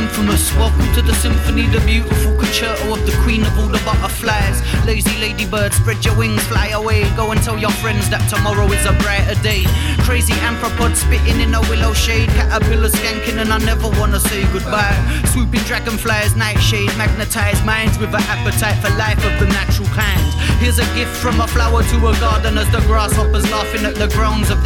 infamous. Welcome to the symphony, the beautiful concerto of the queen of all the butterflies. Lazy ladybird, spread your wings, fly away. Go and tell your friends that tomorrow is a brighter day. Crazy anthropod spitting in a willow shade. Caterpillar skanking and I never wanna say goodbye. Swooping dragonflies, nightshade, magnetized minds with an appetite for life of the natural kind. Here's a gift from a flower to a garden as the grasshoppers laughing at the groans of